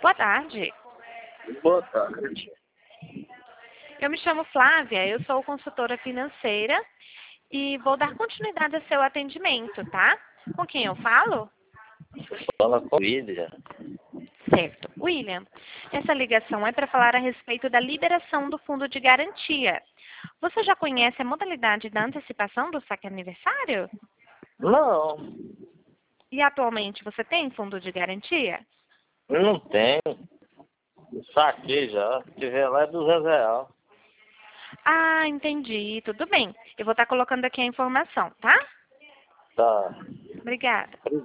Boa tarde. Boa tarde. Eu me chamo Flávia, eu sou consultora financeira e vou dar continuidade ao seu atendimento, tá? Com quem eu falo? Fala com William. Certo. William, essa ligação é para falar a respeito da liberação do fundo de garantia. Você já conhece a modalidade da antecipação do saque aniversário? Não, E atualmente você tem fundo de garantia? não tem. Saquei já. Se tiver lá é R$ 200. Ah, entendi. Tudo bem. Eu vou estar colocando aqui a informação, tá? Tá. Obrigada.